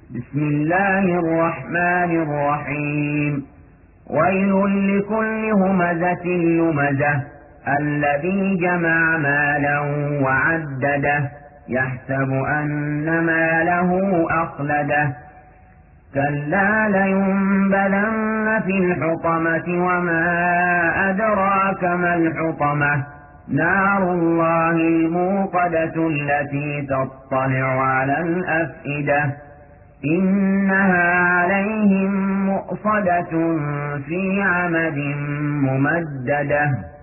بسم الله الرحمن الرحيم. ويل لكل همزة لمزة الذي جمع مالا وعدده يحسب أن ماله أخلده كلا لينبذن في الحطمة وما أدراك ما الحطمة نار الله الموقدة التي تطلع على الأفئدة إنها عليهم مؤصدة في عمد ممددة.